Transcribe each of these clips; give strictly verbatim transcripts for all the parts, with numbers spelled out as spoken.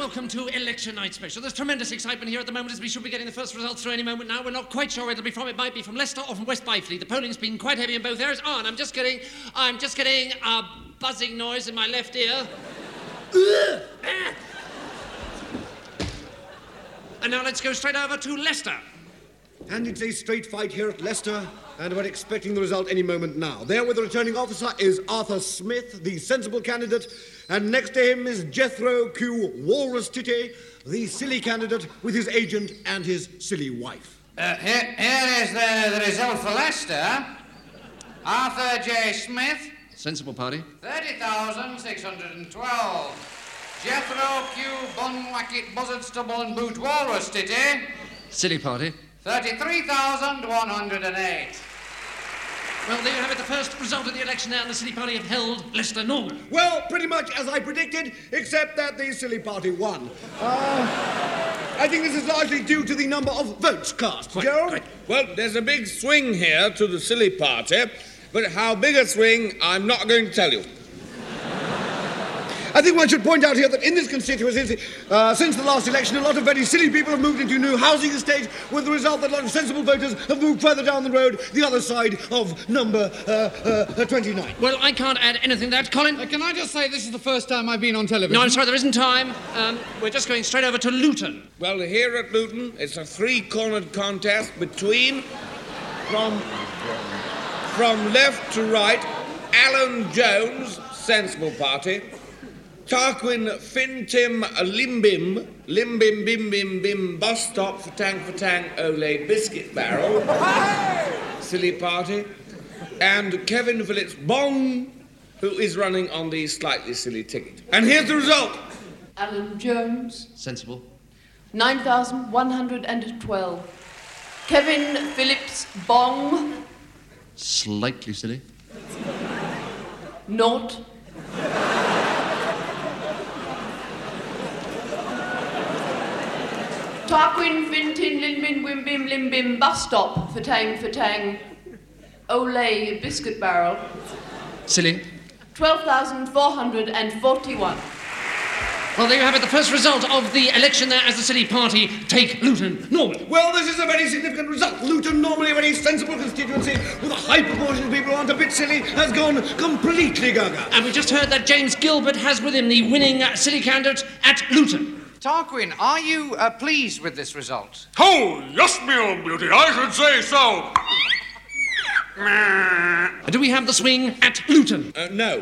welcome to Election Night Special. There's tremendous excitement here at the moment as we should be getting the first results through any moment now. We're not quite sure where it'll be from. It might be from Leicester or from West Byfleet. The polling's been quite heavy in both areas. Oh, and I'm just getting, I'm just getting a buzzing noise in my left ear. And now let's go straight over to Leicester. And it's a straight fight here at Leicester, and we're expecting the result any moment now. There with the returning officer is Arthur Smith, the sensible candidate, and next to him is Jethro Q. Walrus Titty, the silly candidate with his agent and his silly wife. Uh, here, here is the, the result for Leicester. Arthur J. Smith. Sensible party. thirty thousand six hundred twelve. Jethro Q. Bunwacket Buzzard Stubble and Boot Walrus Titty. Silly party. thirty-three thousand one hundred eight. Well, there you have it, the first result of the election now, and the silly party have held Leicester Normal. Well, pretty much as I predicted, except that the silly party won. Uh, I think this is largely due to the number of votes cast. Quite, Joe? quite. Well, there's a big swing here to the silly party, but how big a swing, I'm not going to tell you. I think one should point out here that in this constituency, uh, since the last election, a lot of very silly people have moved into new housing estates, with the result that a lot of sensible voters have moved further down the road, the other side of number uh, uh, twenty-nine. Well, I can't add anything to that. Colin? Uh, can I just say this is the first time I've been on television? No, I'm sorry, there isn't time. Um, we're just going straight over to Luton. Well, here at Luton, it's a three-cornered contest between, from, from left to right, Alan Jones, sensible party, Tarquin Fintim Limbim, Limbim Bim Bim Bim, Bus Stop for Tang for Tang Olay Biscuit Barrel, silly party, and Kevin Phillips Bong, who is running on the slightly silly ticket. And here's the result. Alan Jones, Sensible. nine thousand one hundred twelve. Kevin Phillips Bong, Slightly silly. naught. Tarquin Fintin Limbim Wimbim Limbim Bus Stop for Tang for Tang Olay Biscuit Barrel, Silly. twelve thousand four hundred forty-one. Well, there you have it, the first result of the election there as the silly party take Luton Normal. Well, this is a very significant result. Luton, normally a very sensible constituency, with a high proportion of people who aren't a bit silly, has gone completely gaga. And we just heard that James Gilbert has with him the winning uh, silly candidate at Luton. Tarquin, are you uh, pleased with this result? Oh, yes, me own beauty, I should say so. Uh, Do we have the swing at Luton? Uh, no.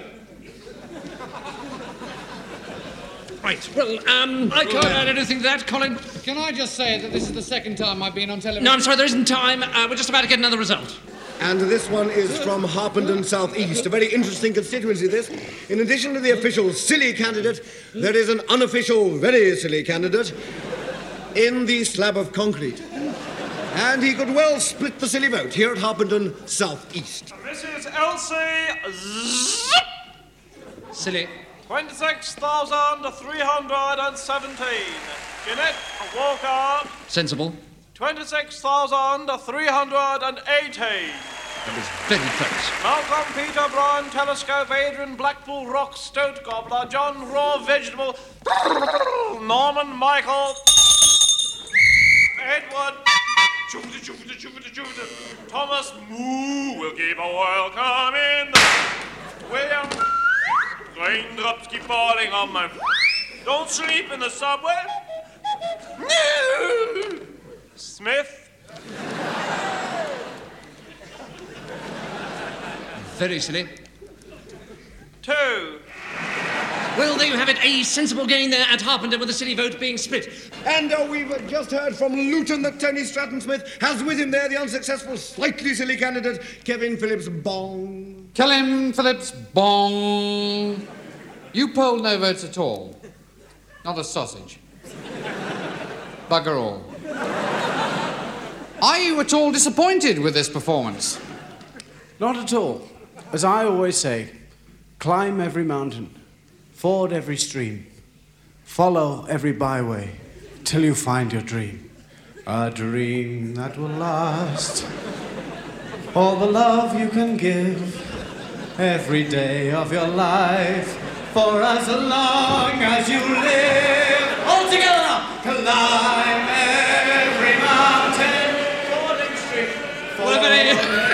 Right, well, um, I can't add anything to that, Colin. Can I just say that this is the second time I've been on television? No, I'm sorry, there isn't time. Uh, we're just about to get another result. And this one is from Harpenden South East, a very interesting constituency, this. In addition to the official silly candidate, there is an unofficial very silly candidate in the slab of concrete. And he could well split the silly vote here at Harpenden South East. This is Elsie Z- Silly. twenty-six thousand three hundred seventeen. Jeanette Walker, Sensible. twenty-six thousand three hundred eighty. That was very close. Malcolm Peter Brown, Telescope, Adrian Blackpool, Rock, Stoat Gobbler, John Raw, Vegetable, Norman Michael, Edward, Jupiter, Jupiter, Jupiter, Jupiter, Thomas Moo will give a welcome in the William. Raindrops keep falling on my... Don't sleep in the subway. No! Smith. Very silly. Two. Well, there you have it, a sensible gain there at Harpenden with the silly vote being split. And uh, we've uh, just heard from Luton that Tony Stratton Smith has with him there the unsuccessful, slightly silly candidate, Kevin Phillips Bong. Kevin Phillips Bong. You polled no votes at all. Not a sausage. Bugger all. Are you at all disappointed with this performance? Not at all. As I always say, climb every mountain, ford every stream, follow every byway, till you find your dream. A dream that will last, all the love you can give, every day of your life, for as long as you live. Oh, Climb every mountain. Fordham Street. What a very,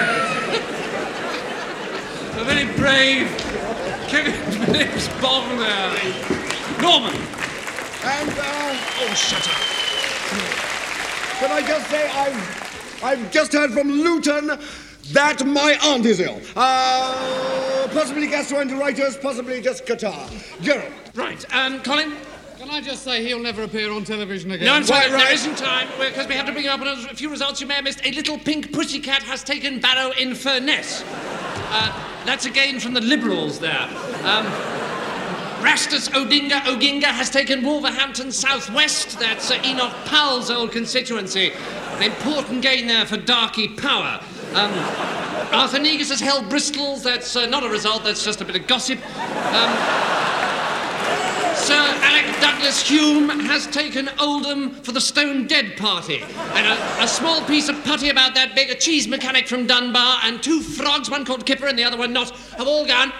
a very brave Kevin Phillips Bong there. Norman. And, uh, Oh, shut up. can I just say, I've, I've just heard from Luton that my aunt is ill. Uh, possibly gastroenteritis, possibly just catarrh. Gerald. Right, um, Colin? Can I just say he'll never appear on television again? No, I'm sorry, Quite right. there isn't time, because we have to bring up another, a few results you may have missed. A little pink pussycat has taken Barrow in Furness. Uh, that's a gain from the Liberals there. Um, Rastus Odinga Oginga has taken Wolverhampton South West. That's uh, Enoch Powell's old constituency. An important gain there for Darky Power. Um, Arthur Negus has held Bristol's. That's uh, not a result, that's just a bit of gossip. Um, Sir Alec Douglas Hume has taken Oldham for the Stone Dead Party. And a, a small piece of putty about that big, a cheese mechanic from Dunbar, and two frogs, one called Kipper and the other one not, have all gone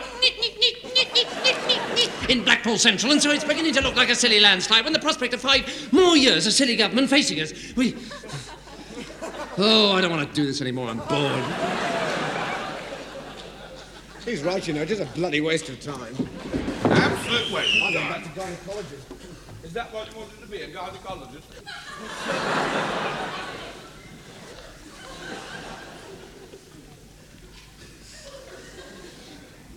in Blackpool Central. And so it's beginning to look like a silly landslide when the prospect of five more years of silly government facing us. We... Oh, I don't want to do this anymore. I'm bored. He's right, you know, it is a bloody waste of time. Absolute waste. I'm going back to gynecologist. Is that what you wanted to be, a gynecologist?